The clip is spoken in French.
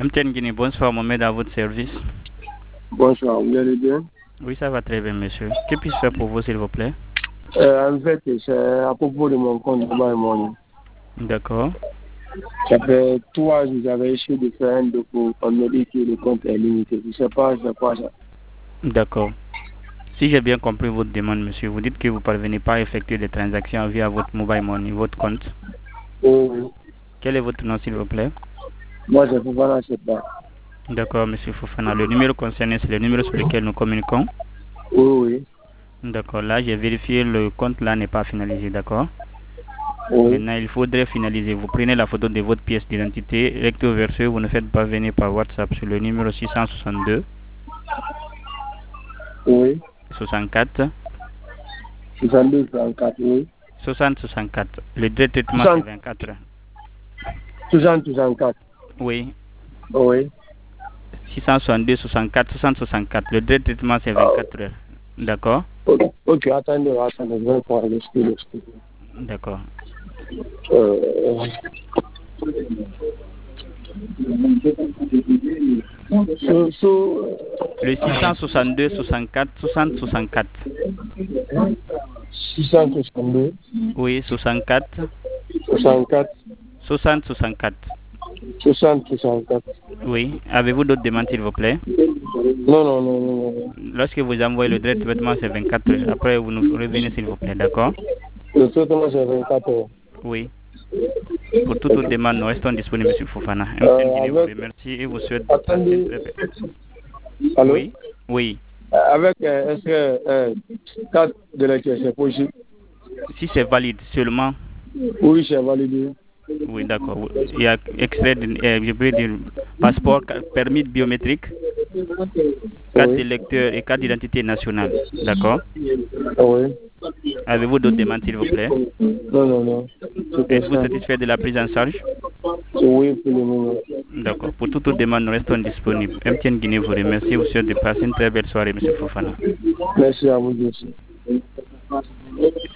MTN Guinée, bonsoir, Mohamed, à votre service. Bonsoir, vous allez bien? Oui, ça va très bien, monsieur. Que puis-je faire pour vous, s'il vous plaît? En fait, c'est à propos de mon compte Mobile Money. D'accord. Ça fait 3 jours, j'avais essayé de faire un dépôt. On me dit que le compte est limité. Je ne sais pas, c'est quoi ça. D'accord. Si j'ai bien compris votre demande, monsieur, vous dites que vous ne parvenez pas à effectuer des transactions via votre Mobile Money, votre compte. Oui. Quel est votre nom, s'il vous plaît? Moi, je ne peux pas, je sais pas. D'accord, monsieur Fofana. Le numéro concerné, c'est le numéro sur lequel nous communiquons. Oui. D'accord. Là, j'ai vérifié, le compte là n'est pas finalisé, d'accord? Oui. Maintenant, il faudrait finaliser. Vous prenez la photo de votre pièce d'identité, recto verso, vous nous faites parvenir par WhatsApp sur le numéro 662 Oui. 64 62, 64, oui. 60 64. Le délai de traitement, c'est 24 heures. 60, 64. Oui. Oui. 662 64 60 64. Le délai de traitement, c'est 24 heures. D'accord? Ok, attendez, je vais prendre le stylo. D'accord. Le 662 64 60 64. 662. Oui, 64 64. 60 64. 60, 64. Oui. Avez-vous d'autres demandes, s'il vous plaît? Non. Lorsque vous envoyez le direct traitement, c'est 24 heures. Après, vous nous revenez, s'il vous plaît. D'accord? Le traitement, c'est 24 heures. Oui. Pour toute autre demande, nous restons disponibles, M. Fofana. MTN Guinée vous remercie et vous souhaite de passer une très belle. Allô? Oui? Oui. Avec est-ce que carte de lecture, c'est possible? Si c'est valide seulement. Oui, c'est validé. Oui, d'accord. Il y a extrait, je peux dire, passeport, permis biométrique, carte de lecteur et carte d'identité nationale. D'accord? Oui. Avez-vous d'autres demandes, s'il vous plaît? Non. Êtes-vous satisfait de la prise en charge? Oui, pour le moment. D'accord. Pour toute autre demande, nous restons disponibles. MTN Guinée vous remercie. Vous souhaite de passer une très belle soirée, M. Fofana. Merci à vous aussi.